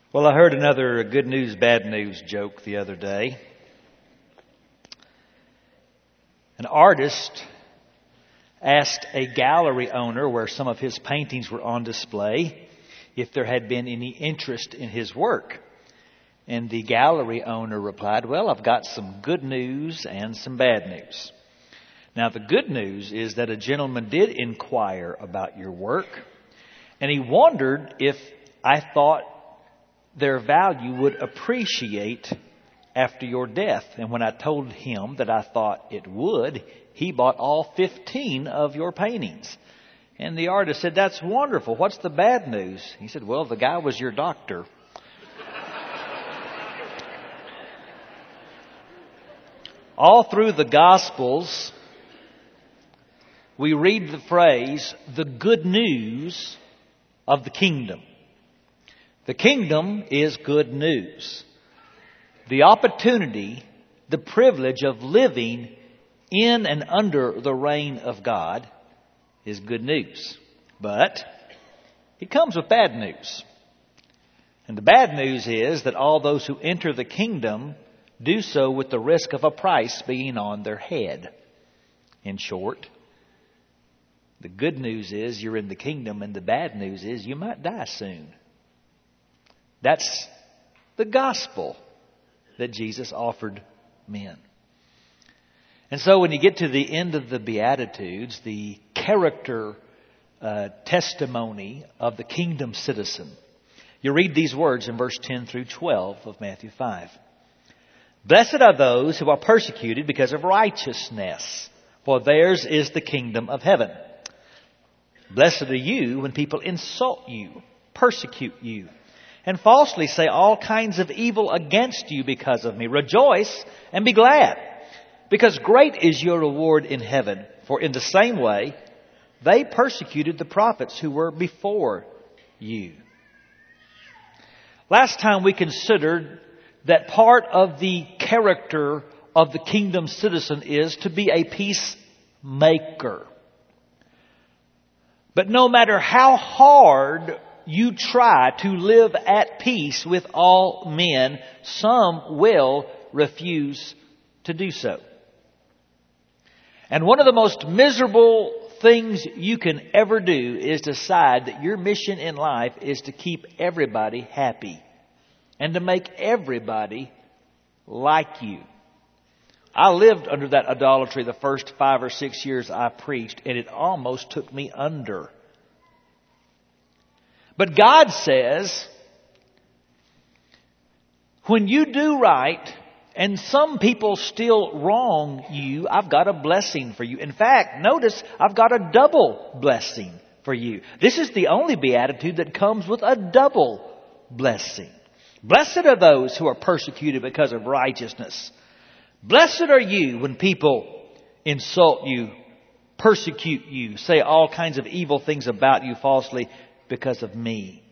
Well, I heard another good news, bad news joke the other day. An artist asked a gallery owner where some of his paintings were on display if there had been any interest in his work. And the gallery owner replied, "Well, I've got some good news and some bad news." Now, the good news is that a gentleman did inquire about your work, and he wondered if I thought their value would appreciate after your death. And when I told him that I thought it would, he bought all 15 of your paintings. And the artist said, "That's wonderful. What's the bad news?" He said, "Well, the guy was your doctor." All through the Gospels, we read the phrase, the good news of the kingdom. The kingdom is good news. The opportunity, the privilege of living in and under the reign of God is good news. But it comes with bad news. And the bad news is that all those who enter the kingdom do so with the risk of a price being on their head. In short, the good news is you're in the kingdom, and the bad news is you might die soon. That's the gospel that Jesus offered men. And so when you get to the end of the Beatitudes, the character testimony of the kingdom citizen, you read these words in verse 10 through 12 of Matthew 5. "Blessed are those who are persecuted because of righteousness, for theirs is the kingdom of heaven. Blessed are you when people insult you, persecute you, and falsely say all kinds of evil against you because of me. Rejoice and be glad, because great is your reward in heaven. For in the same way, they persecuted the prophets who were before you." Last time we considered that part of the character of the kingdom citizen is to be a peacemaker. But no matter how hard you try to live at peace with all men, some will refuse to do so. And one of the most miserable things you can ever do is decide that your mission in life is to keep everybody happy and to make everybody like you. I lived under that idolatry the first 5 or 6 years I preached, and it almost took me under. But God says, when you do right and some people still wrong you, I've got a blessing for you. In fact, notice, I've got a double blessing for you. This is the only beatitude that comes with a double blessing. Blessed are those who are persecuted because of righteousness. Blessed are you when people insult you, persecute you, say all kinds of evil things about you falsely because of me.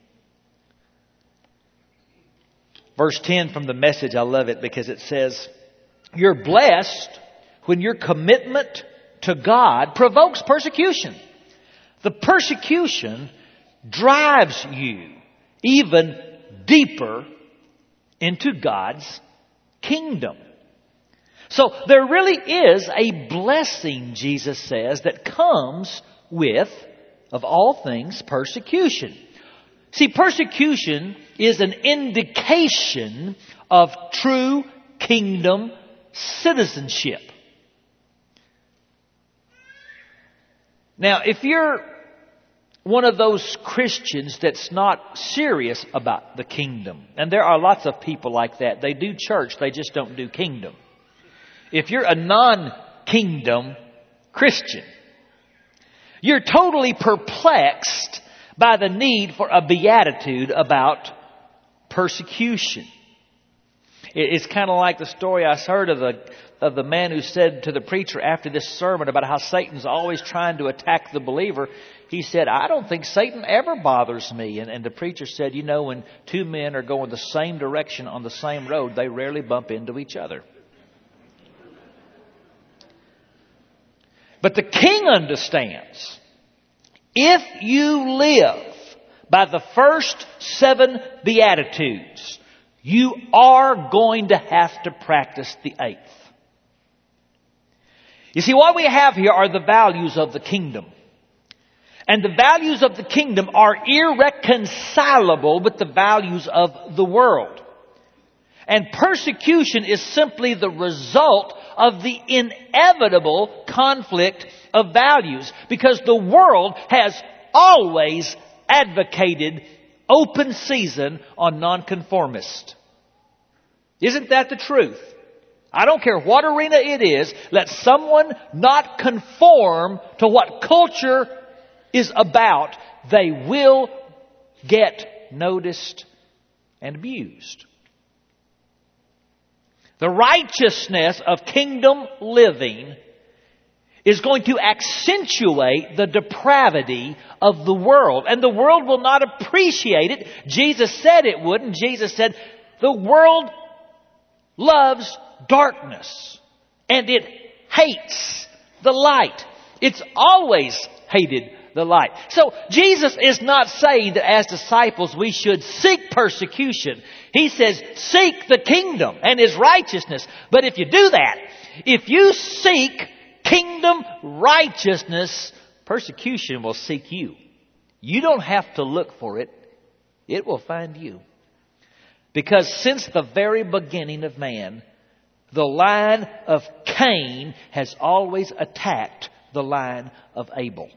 Verse 10 from the Message, I love it because it says, "You're blessed when your commitment to God provokes persecution. The persecution drives you even deeper into God's kingdom." So there really is a blessing, Jesus says, that comes with, of all things, persecution. See, persecution is an indication of true kingdom citizenship. Now, if you're one of those Christians that's not serious about the kingdom, and there are lots of people like that. They do church, they just don't do kingdom. If you're a non-kingdom Christian, you're totally perplexed by the need for a beatitude about persecution. It's kind of like the story I heard of the man who said to the preacher after this sermon about how Satan's always trying to attack the believer. He said, "I don't think Satan ever bothers me." And the preacher said, "You know, when two men are going the same direction on the same road, they rarely bump into each other." But the king understands, if you live by the first 7 Beatitudes, you are going to have to practice the 8th. You see, what we have here are the values of the kingdom. And the values of the kingdom are irreconcilable with the values of the world. And persecution is simply the result of the inevitable conflict of values, because the world has always advocated open season on nonconformists. Isn't that the truth? I don't care what arena it is, let someone not conform to what culture is about, they will get noticed and abused. The righteousness of kingdom living is going to accentuate the depravity of the world. And the world will not appreciate it. Jesus said it wouldn't. Jesus said, the world loves darkness and it hates the light. It's always hated the light. So Jesus is not saying that as disciples we should seek persecution. He says seek the kingdom and His righteousness. But if you do that, if you seek kingdom righteousness, persecution will seek you. You don't have to look for it. It will find you. Because since the very beginning of man, the line of Cain has always attacked the line of Abel.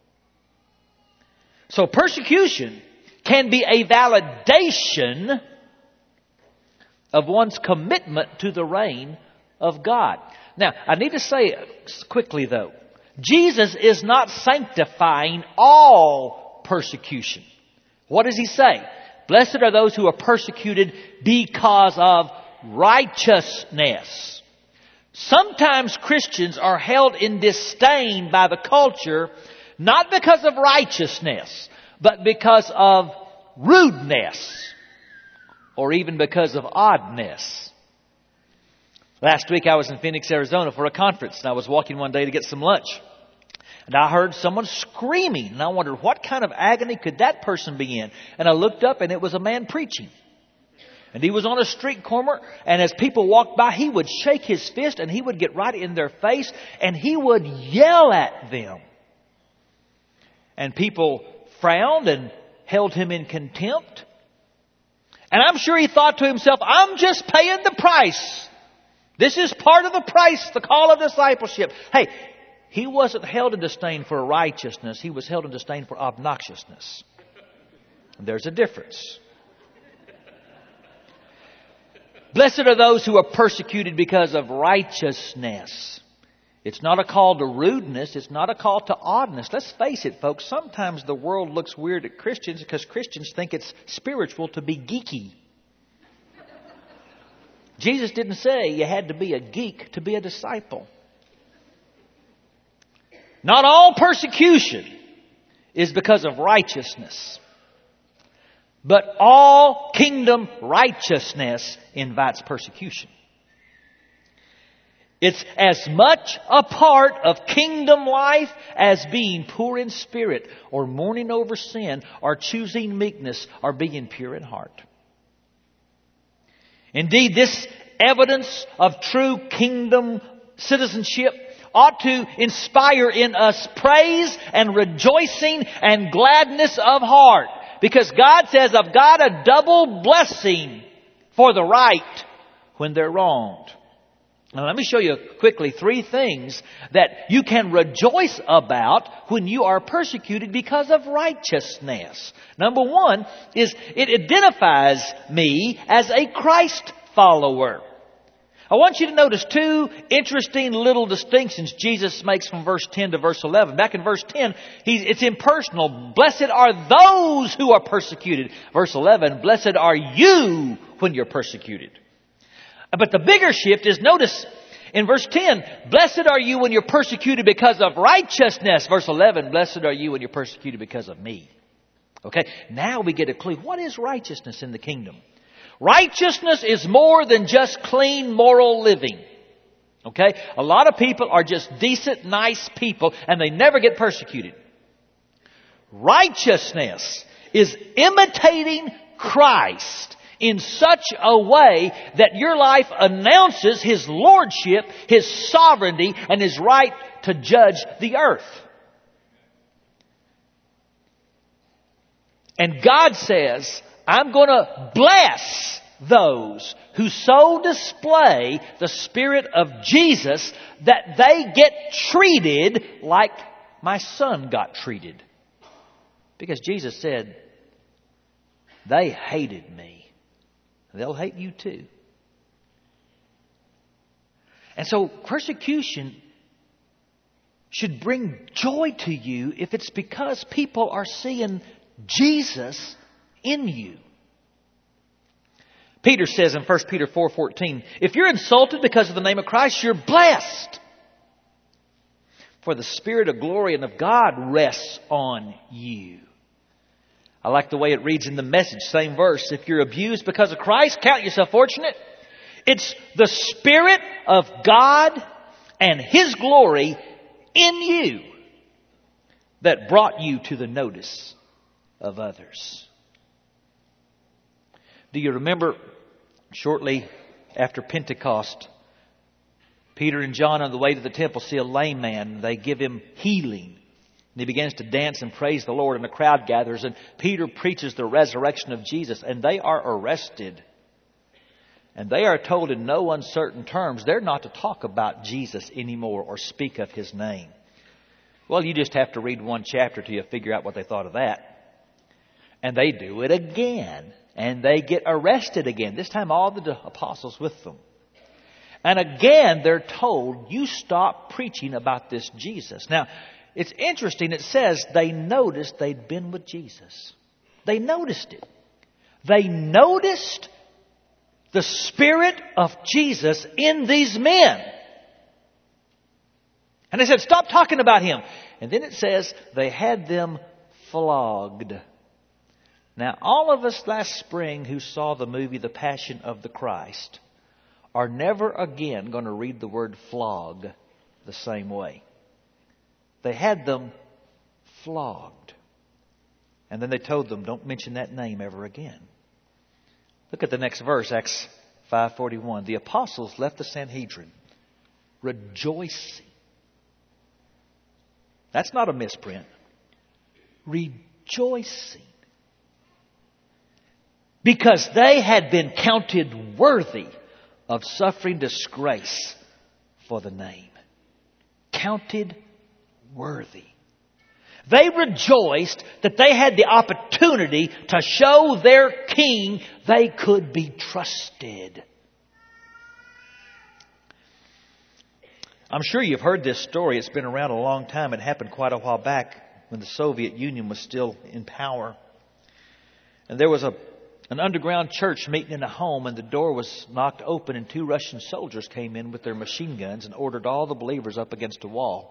So persecution can be a validation of one's commitment to the reign of God. Now, I need to say quickly though, Jesus is not sanctifying all persecution. What does He say? Blessed are those who are persecuted because of righteousness. Sometimes Christians are held in disdain by the culture, not because of righteousness, but because of rudeness, or even because of oddness. Last week I was in Phoenix, Arizona for a conference, and I was walking one day to get some lunch. And I heard someone screaming, and I wondered what kind of agony could that person be in? And I looked up, and it was a man preaching. And he was on a street corner, and as people walked by, he would shake his fist, and he would get right in their face, and he would yell at them. And people frowned and held him in contempt. And I'm sure he thought to himself, I'm just paying the price. This is part of the price, the call of discipleship. Hey, he wasn't held in disdain for righteousness. He was held in disdain for obnoxiousness. There's a difference. Blessed are those who are persecuted because of righteousness. It's not a call to rudeness. It's not a call to oddness. Let's face it, folks. Sometimes the world looks weird at Christians because Christians think it's spiritual to be geeky. Jesus didn't say you had to be a geek to be a disciple. Not all persecution is because of righteousness. But all kingdom righteousness invites persecution. It's as much a part of kingdom life as being poor in spirit, or mourning over sin, or choosing meekness, or being pure in heart. Indeed, this evidence of true kingdom citizenship ought to inspire in us praise and rejoicing and gladness of heart. Because God says, I've got a double blessing for the right when they're wronged. Now let me show you quickly 3 things that you can rejoice about when you are persecuted because of righteousness. Number 1 is it identifies me as a Christ follower. I want you to notice 2 interesting little distinctions Jesus makes from verse 10 to verse 11. Back in verse 10, it's impersonal. Blessed are those who are persecuted. Verse 11, blessed are you when you're persecuted. But the bigger shift is, notice in verse 10, blessed are you when you're persecuted because of righteousness. Verse 11, blessed are you when you're persecuted because of me. Okay, now we get a clue. What is righteousness in the kingdom? Righteousness is more than just clean moral living. Okay? A lot of people are just decent, nice people and they never get persecuted. Righteousness is imitating Christ in such a way that your life announces His lordship, His sovereignty, and His right to judge the earth. And God says, I'm going to bless those who so display the Spirit of Jesus that they get treated like my Son got treated. Because Jesus said, they hated me. They'll hate you too. And so persecution should bring joy to you if it's because people are seeing Jesus in you. Peter says in 1 Peter 4:14, if you're insulted because of the name of Christ, you're blessed. For the Spirit of glory and of God rests on you. I like the way it reads in the Message, same verse. If you're abused because of Christ, count yourself fortunate. It's the Spirit of God and His glory in you that brought you to the notice of others. Do you remember shortly after Pentecost, Peter and John on the way to the temple see a lame man. They give him healing. And he begins to dance and praise the Lord, and the crowd gathers, and Peter preaches the resurrection of Jesus, and they are arrested. And they are told in no uncertain terms they're not to talk about Jesus anymore or speak of His name. Well, you just have to read one chapter till you figure out what they thought of that. And they do it again. And they get arrested again. This time all the apostles with them. And again they're told, you stop preaching about this Jesus. Now, it's interesting. It says they noticed they'd been with Jesus. They noticed it. They noticed the Spirit of Jesus in these men. And they said, stop talking about Him. And then it says they had them flogged. Now, all of us last spring who saw the movie The Passion of the Christ are never again going to read the word flog the same way. They had them flogged. And then they told them, don't mention that name ever again. Look at the next verse, Acts 5:41. The apostles left the Sanhedrin rejoicing. That's not a misprint. Rejoicing. Because they had been counted worthy of suffering disgrace for the name. Counted worthy. They rejoiced that they had the opportunity to show their king they could be trusted. I'm sure you've heard this story. It's been around a long time. It happened quite a while back when the Soviet Union was still in power. And there was an underground church meeting in a home, and the door was knocked open, and 2 Russian soldiers came in with their machine guns and ordered all the believers up against a wall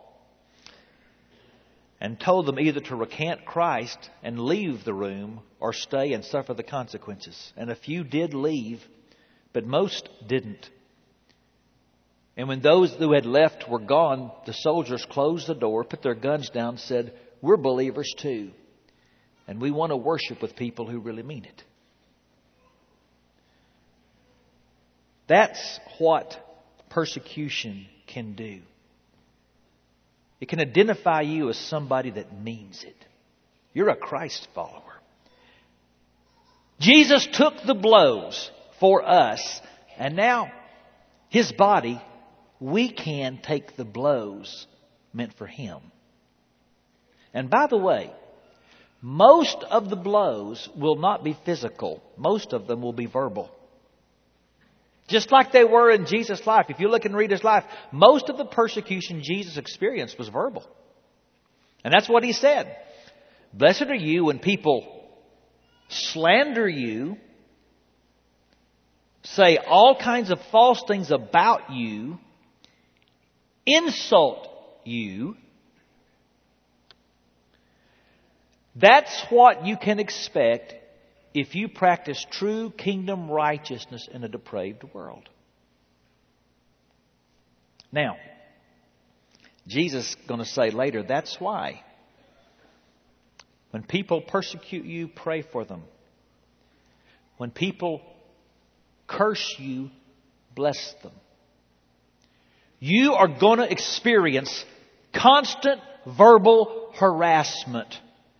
and told them either to recant Christ and leave the room or stay and suffer the consequences. And a few did leave, but most didn't. And when those who had left were gone, the soldiers closed the door, put their guns down, said, we're believers too, and we want to worship with people who really mean it. That's what persecution can do. It can identify you as somebody that means it. You're a Christ follower. Jesus took the blows for us, and now His body, we can take the blows meant for Him. And by the way, most of the blows will not be physical. Most of them will be verbal. Just like they were in Jesus' life. If you look and read His life, most of the persecution Jesus experienced was verbal. And that's what He said. Blessed are you when people slander you, say all kinds of false things about you, insult you. That's what you can expect if you practice true kingdom righteousness in a depraved world. Now, Jesus is going to say later, that's why When people persecute you, pray for them. When people curse you, bless them. You are going to experience constant verbal harassment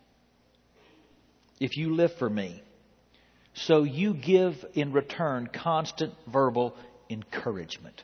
if you live for me. So you give in return constant verbal encouragement.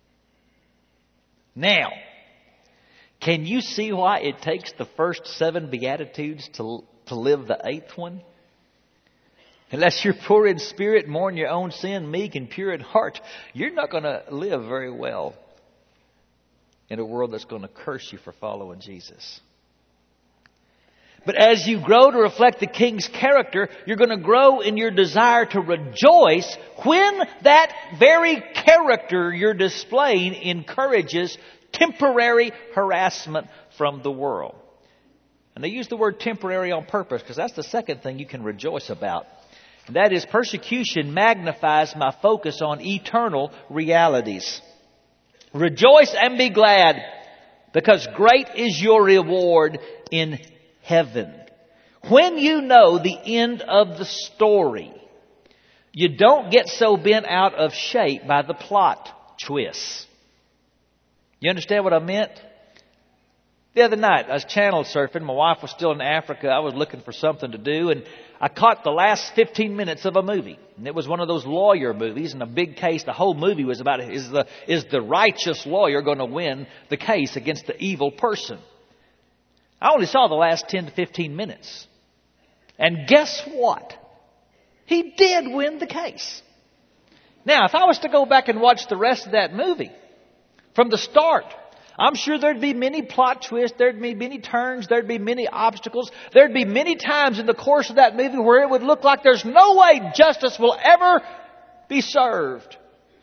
Now, can you see why it takes the first 7 Beatitudes to live the 8th one? Unless you're poor in spirit, mourn your own sin, meek and pure in heart, you're not going to live very well in a world that's going to curse you for following Jesus. But as you grow to reflect the King's character, you're going to grow in your desire to rejoice when that very character you're displaying encourages temporary harassment from the world. And they use the word temporary on purpose because that's the second thing you can rejoice about. And that is, persecution magnifies my focus on eternal realities. Rejoice and be glad, because great is your reward in heaven. When you know the end of the story, you don't get so bent out of shape by the plot twists. You understand what I meant? The other night, I was channel surfing. My wife was still in Africa. I was looking for something to do, and I caught the last 15 minutes of a movie. And it was one of those lawyer movies, and a big case. The whole movie was about, is the righteous lawyer going to win the case against the evil person? I only saw the last 10 to 15 minutes. And guess what? He did win the case. Now, if I was to go back and watch the rest of that movie from the start, I'm sure there'd be many plot twists, there'd be many turns, there'd be many obstacles. There'd be many times in the course of that movie where it would look like there's no way justice will ever be served.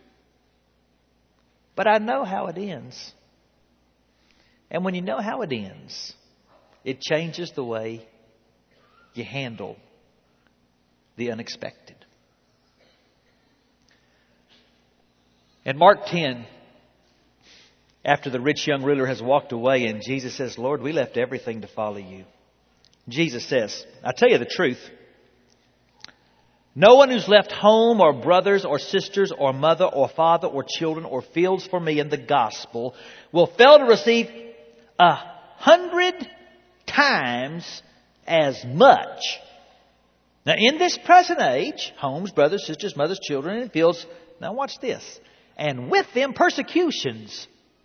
But I know how it ends. And when you know how it ends, it changes the way you handle the unexpected. In Mark 10, after the rich young ruler has walked away and Jesus says, Lord, we left everything to follow you. Jesus says, I tell you the truth. No one who's left home or brothers or sisters or mother or father or children or fields for me in the gospel will fail to receive 100 times as much. Now, in this present age, homes, brothers, sisters, mothers, children, and fields. Now, watch this. And with them, persecutions.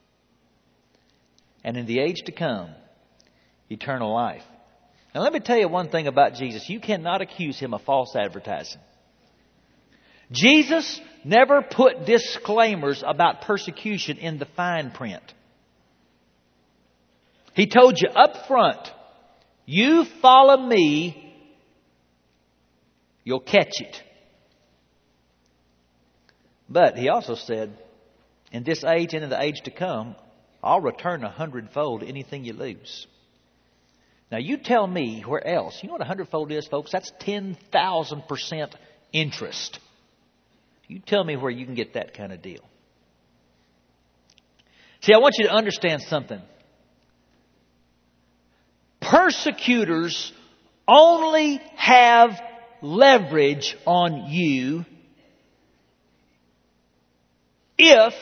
And in the age to come, eternal life. Now, let me tell you one thing about Jesus. You cannot accuse him of false advertising. Jesus never put disclaimers about persecution in the fine print. He told you up front, you follow me, you'll catch it. But he also said, in this age and in the age to come, I'll return 100-fold anything you lose. Now you tell me where else. You know what 100-fold is, folks? That's 10,000% interest. You tell me where you can get that kind of deal. See, I want you to understand something. Persecutors only have leverage on you if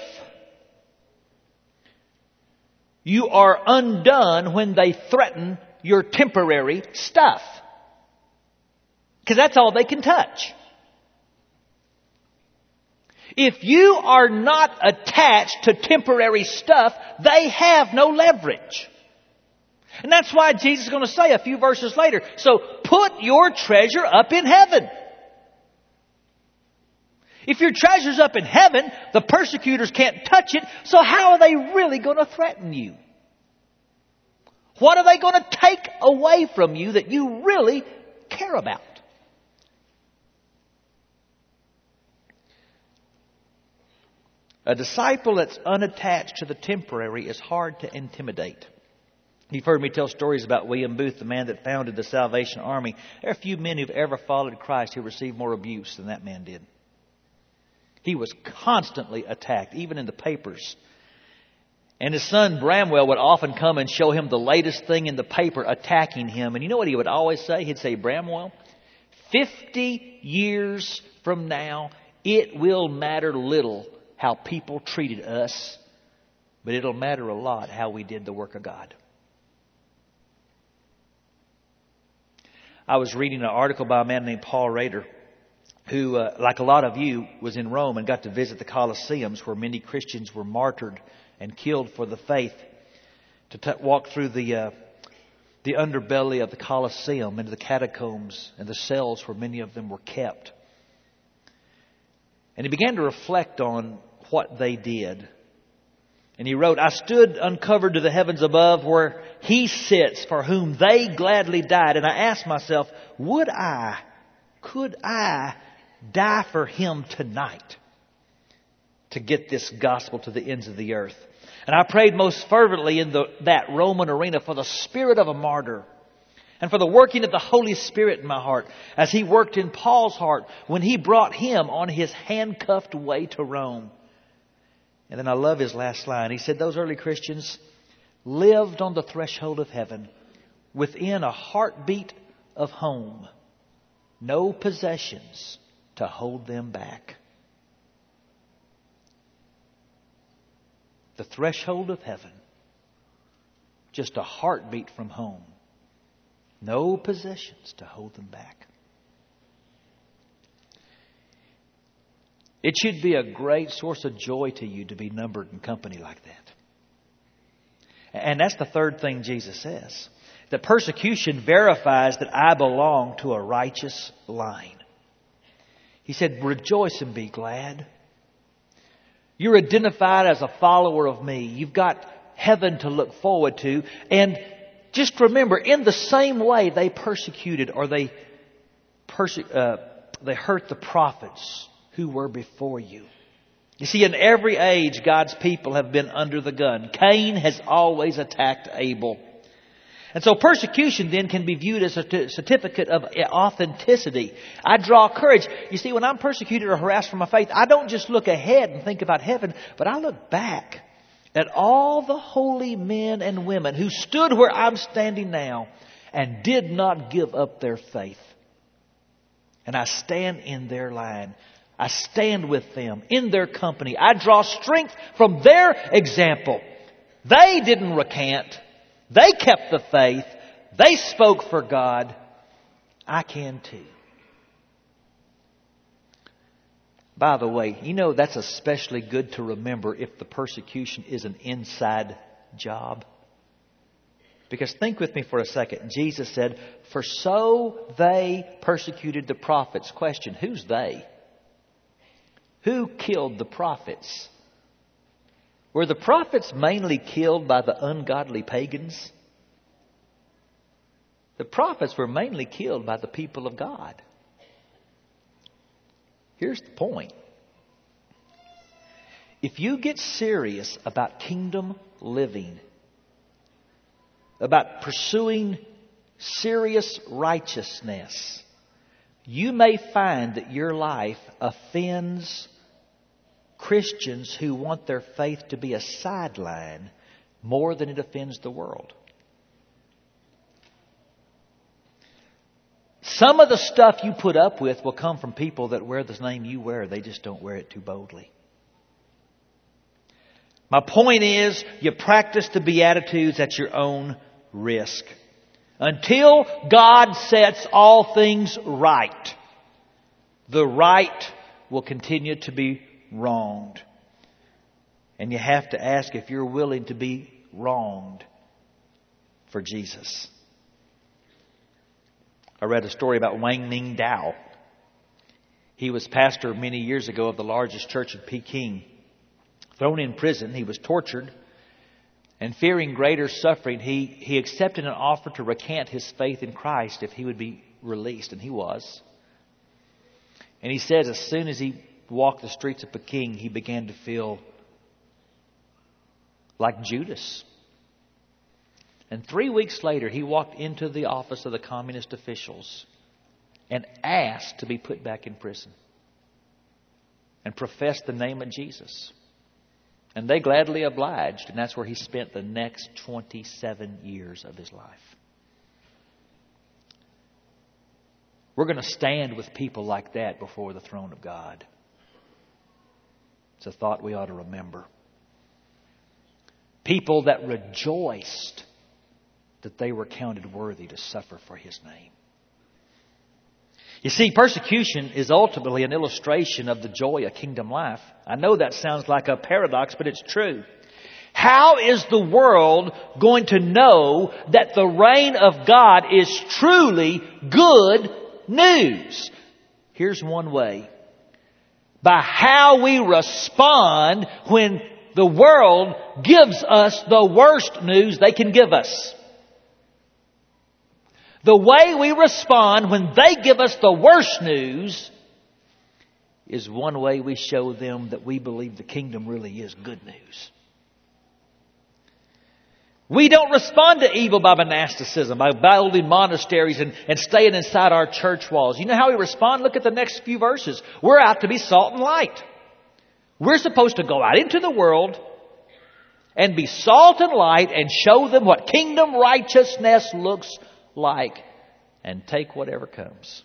you are undone when they threaten your temporary stuff. Because that's all they can touch. If you are not attached to temporary stuff, they have no leverage. And that's why Jesus is going to say a few verses later, so put your treasure up in heaven. If your treasure's up in heaven, the persecutors can't touch it, so how are they really going to threaten you? What are they going to take away from you that you really care about? A disciple that's unattached to the temporary is hard to intimidate. You've heard me tell stories about William Booth, the man that founded the Salvation Army. There are few men who've ever followed Christ who received more abuse than that man did. He was constantly attacked, even in the papers. And his son Bramwell would often come and show him the latest thing in the paper attacking him. And you know what he would always say? He'd say, Bramwell, 50 years from now, it will matter little how people treated us, but it'll matter a lot how we did the work of God. I was reading an article by a man named Paul Rader, who, like a lot of you, was in Rome and got to visit the Colosseums where many Christians were martyred and killed for the faith, to walk through the underbelly of the Colosseum into the catacombs and the cells where many of them were kept. And he began to reflect on what they did. And he wrote, I stood uncovered to the heavens above where He sits for whom they gladly died. And I asked myself, could I die for Him tonight to get this gospel to the ends of the earth? And I prayed most fervently in that Roman arena for the spirit of a martyr and for the working of the Holy Spirit in my heart, as He worked in Paul's heart when he brought him on his handcuffed way to Rome. And then I love his last line. He said, those early Christians lived on the threshold of heaven, within a heartbeat of home, no possessions to hold them back. The threshold of heaven, just a heartbeat from home, no possessions to hold them back. It should be a great source of joy to you to be numbered in company like that. And that's the third thing Jesus says. That persecution verifies that I belong to a righteous line. He said, rejoice and be glad. You're identified as a follower of me. You've got heaven to look forward to. And just remember, in the same way they persecuted or they hurt the prophets who were before you. You see, in every age, God's people have been under the gun. Cain has always attacked Abel. And so persecution then can be viewed as a certificate of authenticity. I draw courage. You see, when I'm persecuted or harassed for my faith, I don't just look ahead and think about heaven, but I look back at all the holy men and women who stood where I'm standing now and did not give up their faith. And I stand in their line. I stand with them in their company. I draw strength from their example. They didn't recant. They kept the faith. They spoke for God. I can too. By the way, you know that's especially good to remember if the persecution is an inside job. Because think with me for a second. Jesus said, for so they persecuted the prophets. Question, who's they? Who killed the prophets? Were the prophets mainly killed by the ungodly pagans? The prophets were mainly killed by the people of God. Here's the point. If you get serious about kingdom living, about pursuing serious righteousness, you may find that your life offends Christians who want their faith to be a sideline more than it offends the world. Some of the stuff you put up with will come from people that wear the name you wear. They just don't wear it too boldly. My point is, you practice the Beatitudes at your own risk. Until God sets all things right, the right will continue to be wronged. And you have to ask if you're willing to be wronged for Jesus. I read a story about Wang Ning Dao. He was pastor many years ago of the largest church in Peking. Thrown in prison, he was tortured. And fearing greater suffering, he accepted an offer to recant his faith in Christ if he would be released. And he was. And he says as soon as he walked the streets of Peking, he began to feel like Judas. And 3 weeks later, he walked into the office of the communist officials and asked to be put back in prison and professed the name of Jesus. And they gladly obliged. And that's where he spent the next 27 years of his life. We're going to stand with people like that before the throne of God. It's a thought we ought to remember. People that rejoiced that they were counted worthy to suffer for His name. You see, persecution is ultimately an illustration of the joy of kingdom life. I know that sounds like a paradox, but it's true. How is the world going to know that the reign of God is truly good news? Here's one way. By how we respond when the world gives us the worst news they can give us. The way we respond when they give us the worst news is one way we show them that we believe the kingdom really is good news. We don't respond to evil by monasticism, by building monasteries and staying inside our church walls. You know how we respond? Look at the next few verses. We're out to be salt and light. We're supposed to go out into the world and be salt and light and show them what kingdom righteousness looks like, and take whatever comes.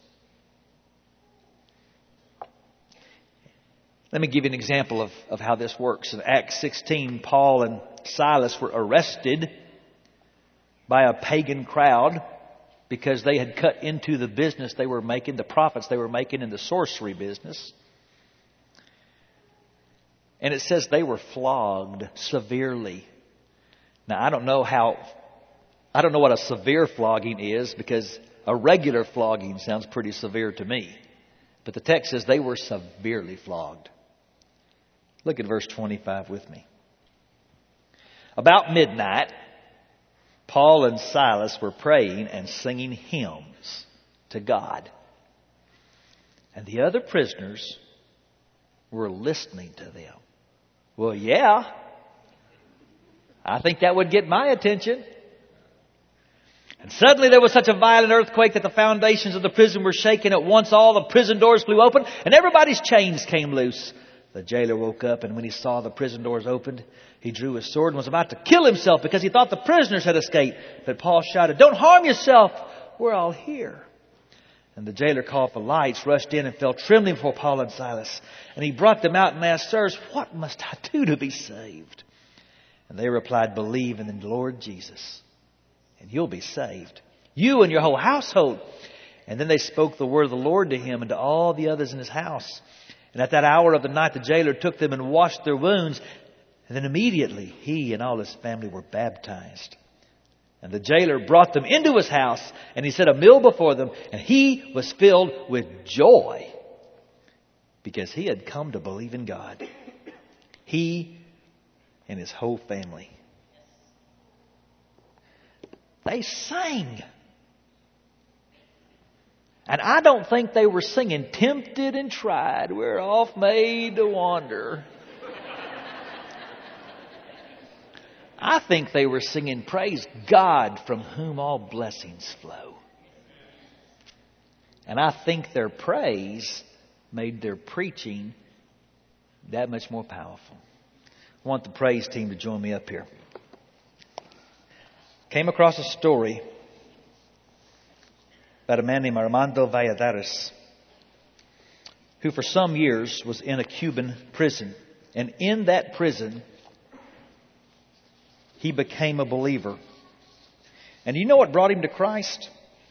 Let me give you an example of how this works. In Acts 16, Paul and Silas were arrested by a pagan crowd because they had cut into the business they were making, the profits they were making in the sorcery business. And it says they were flogged severely. Now, I don't know what a severe flogging is, because a regular flogging sounds pretty severe to me. But the text says they were severely flogged. Look at verse 25 with me. About midnight, Paul and Silas were praying and singing hymns to God. And the other prisoners were listening to them. Well, yeah. I think that would get my attention. And suddenly there was such a violent earthquake that the foundations of the prison were shaken. At once all the prison doors flew open and everybody's chains came loose. The jailer woke up, and when he saw the prison doors opened, he drew his sword and was about to kill himself because he thought the prisoners had escaped. But Paul shouted, "Don't harm yourself. We're all here." And the jailer called for lights, rushed in and fell trembling before Paul and Silas. And he brought them out and asked, "Sirs, what must I do to be saved?" And they replied, "Believe in the Lord Jesus, and you'll be saved, you and your whole household." And then they spoke the word of the Lord to him and to all the others in his house. And at that hour of the night, the jailer took them and washed their wounds. And then immediately he and all his family were baptized. And the jailer brought them into his house, and he set a meal before them. And he was filled with joy because he had come to believe in God. He and his whole family. They sang. And I don't think they were singing, "Tempted and tried, we're off made to wander." I think they were singing, "Praise God from whom all blessings flow." And I think their praise made their preaching that much more powerful. I want the praise team to join me up here. Came across a story about a man named Armando Valladares, who for some years was in a Cuban prison. And in that prison, he became a believer. And you know what brought him to Christ?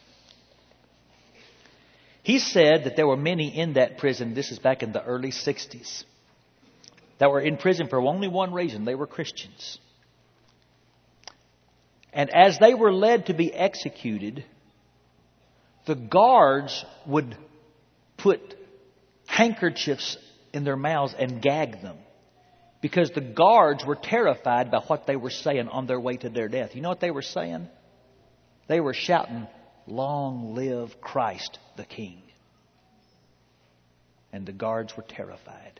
He said that there were many in that prison, this is back in the early 60s, that were in prison for only one reason: they were Christians. And as they were led to be executed, the guards would put handkerchiefs in their mouths and gag them, because the guards were terrified by what they were saying on their way to their death. You know what they were saying? They were shouting, "Long live Christ the King." And the guards were terrified.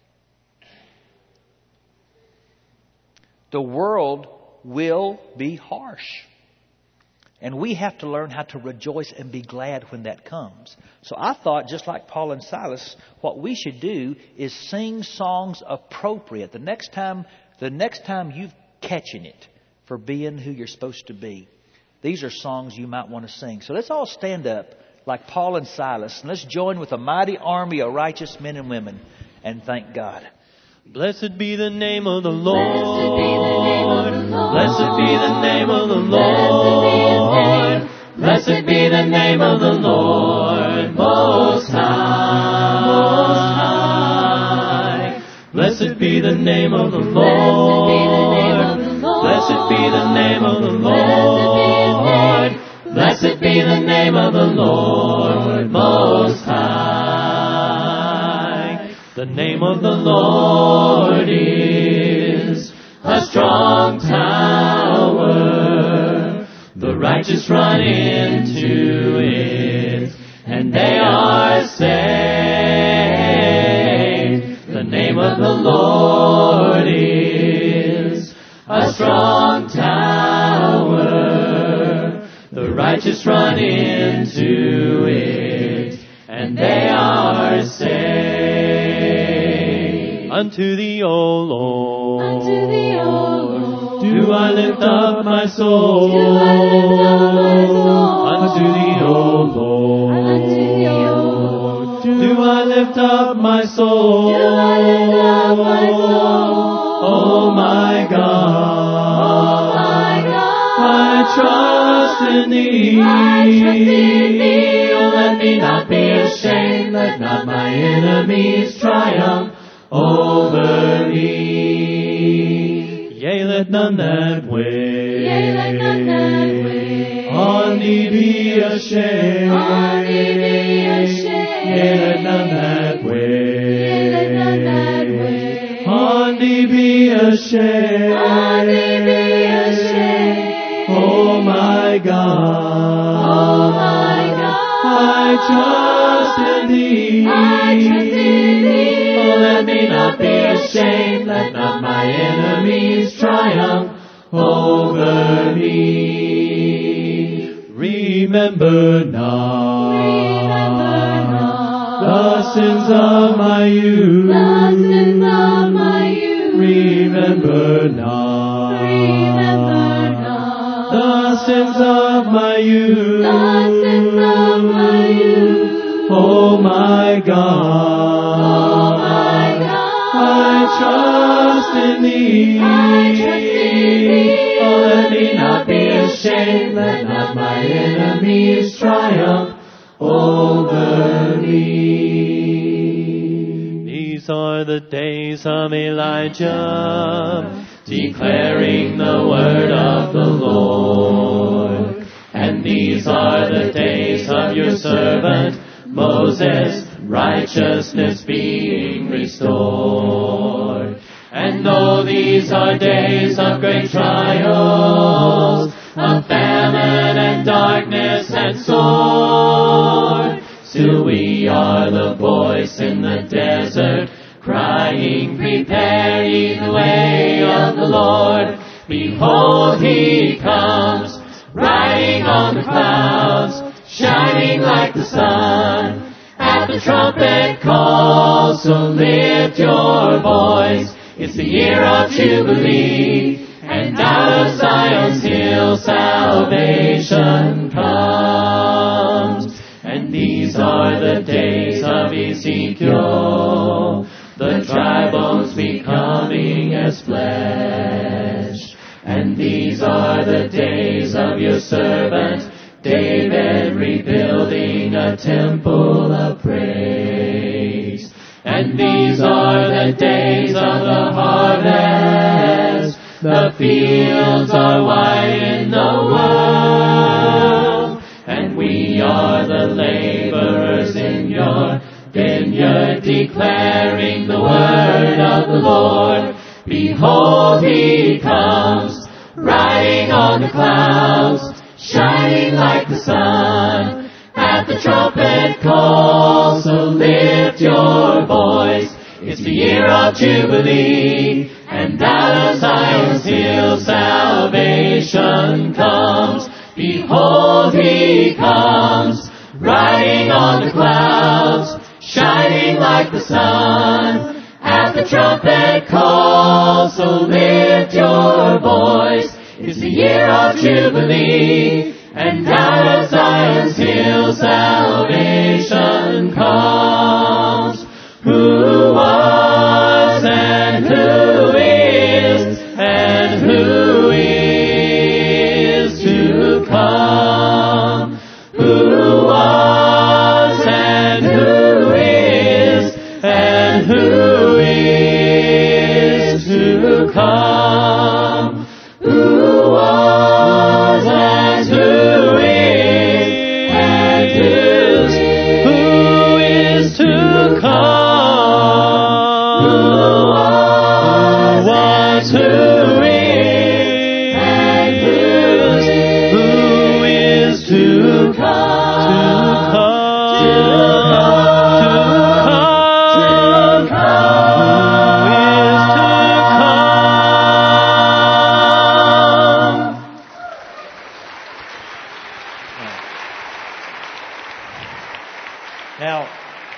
The world will be harsh. And we have to learn how to rejoice and be glad when that comes. So I thought, just like Paul and Silas, what we should do is sing songs appropriate. The next time The next time you're catching it for being who you're supposed to be, these are songs you might want to sing. So let's all stand up like Paul and Silas, and let's join with a mighty army of righteous men and women and thank God. Blessed be the name of the Lord. Blessed be the name of the Lord. Blessed be the name of the Lord Most High. Blessed be the name of the Lord. Blessed be the name of the Lord. Blessed be the name of the Lord Most High. The name of the Lord is a strong tower. The righteous run into it, and they are saved. The name of the Lord is a strong tower. The righteous run into it, and they are saved. Unto thee, O Lord, unto thee, O Lord, do I lift up my soul. do I lift up my soul. Unto thee, O Lord, unto thee, O Lord, do I lift up my soul. do I lift up my soul. Oh my God, Oh my God, I trust in thee. I trust in thee. Oh, let me not be ashamed. Let not my enemies triumph over me. Yea, let none that way, Yea, let none that way on thee be ashamed. on thee be ashamed. Yea, let none that way, Yea, let none that way on thee be ashamed. on thee be ashamed. Oh my God, Oh my God, I trust in thee. I trust in thee. Oh, let me not be ashamed. Let not my enemies triumph over me. Remember not the sins of my youth. The sins of my youth. Remember not the sins of my youth. The sins of my youth. Oh my God, Oh my God, I trust in thee. I trust in thee. Oh, let me not be ashamed. Let not my enemies triumph over me. These are the days of Elijah, declaring the word of the Lord. And these are the days of your servant Moses, righteousness being restored. And though these are days of great trials, of famine and darkness and sword, still we are the voice in the desert, crying, prepare ye the way of the Lord. Behold, he comes, riding on the clouds, shining like the sun. At the trumpet call, so lift your voice. It's the year of Jubilee, and out of Zion's hill salvation comes. And these are the days of Ezekiel, the dry bones becoming as flesh. And these are the days of your servant David, rebuilding a temple of praise. And these are the days of the harvest. The fields are white in the world, and we are the laborers in your vineyard, declaring the word of the Lord. Behold, he comes, riding on the clouds, shining like the sun. At the trumpet call, so lift your voice. It's the year of Jubilee, and out of Zion's hill salvation comes. Behold, he comes, riding on the clouds, shining like the sun. At the the trumpet call, so lift your voice. It's the year of Jubilee, and down at Zion's hill salvation comes. Who was and who is and who is to come. Who was and who is and who is to come. Who was and who is and who is to come. Who was, who is, and who is to Now,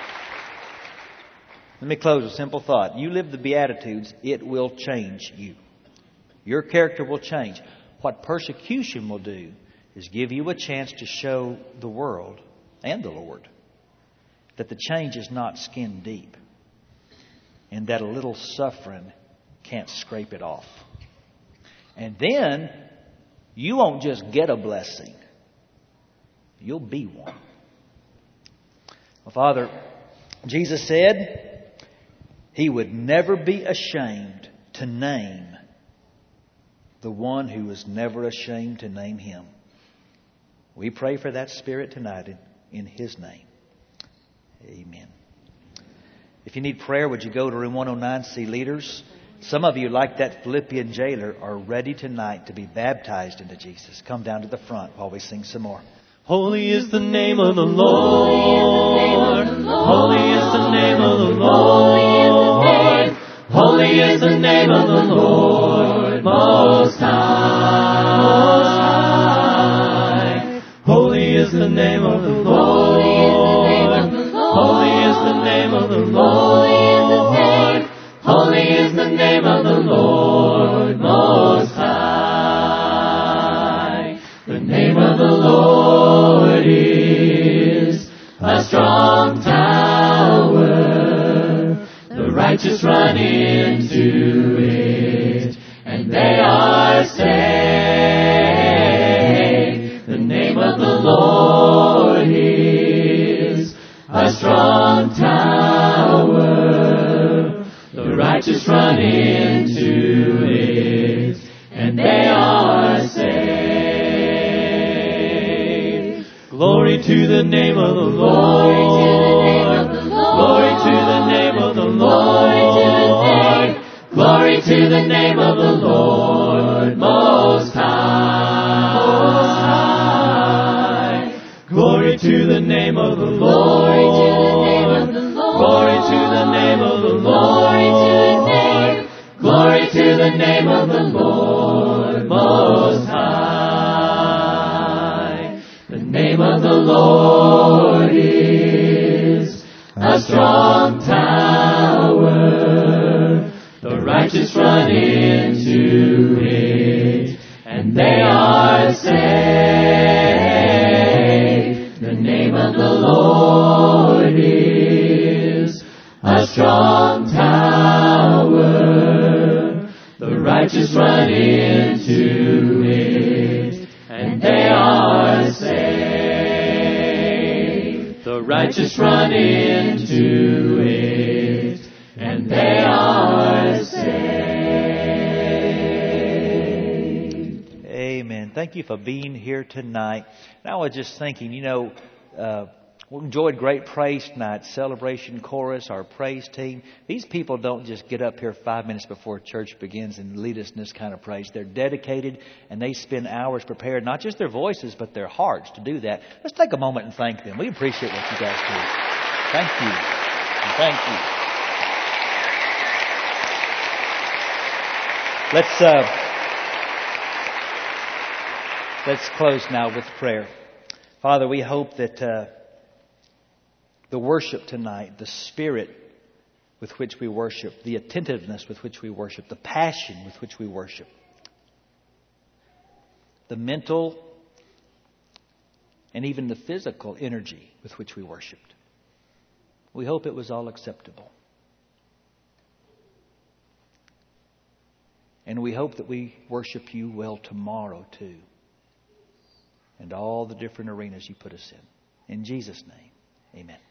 let me close with a simple thought. You live the Beatitudes, it will change you. Your character will change. What persecution will do is give you a chance to show the world and the Lord that the change is not skin deep and that a little suffering can't scrape it off. And then you won't just get a blessing, you'll be one. Well, Father, Jesus said He would never be ashamed to name the one who was never ashamed to name Him. We pray for that Spirit tonight in His name. Amen. If you need prayer, would you go to room 109, see leaders? Some of you, like that Philippian jailer, are ready tonight to be baptized into Jesus. Come down to the front while we sing some more. Holy is the name of the Lord. Holy is the name of the Lord. Holy is the name of the Lord Most High. Holy is the name of the Lord. Holy is the name of the Lord. Holy is the name of the Lord Most High. The name of the Lord is a strong tower. The righteous run into it, and they are saved. The name of the Lord is a strong tower. The righteous run into it, and they are saved. Glory to the name of the Lord. Glory to the name of the Lord. Glory to the name of the Lord Most High. Glory to the name of the Lord. Glory to the name of the Lord. Glory to the name of the Lord Most High. The name of the Lord is a strong tower. The righteous run into it, and they are saved. The name of the Lord is a strong tower. The righteous run into it, and they are saved. The righteous run into it, and they are saved. Amen. Thank you for being here tonight. And I was just thinking, we enjoyed great praise tonight. Celebration chorus, our praise team. These people don't just get up here 5 minutes before church begins and lead us in this kind of praise. They're dedicated, and they spend hours prepared, not just their voices, but their hearts to do that. Let's take a moment and thank them. We appreciate what you guys do. Thank you. And thank you. Let's close now with prayer. Father, we hope that the worship tonight, the Spirit with which we worship, the attentiveness with which we worship, the passion with which we worship, the mental and even the physical energy with which we worshiped. We hope it was all acceptable. And we hope that we worship you well tomorrow too. And all the different arenas you put us in. In Jesus' name, amen.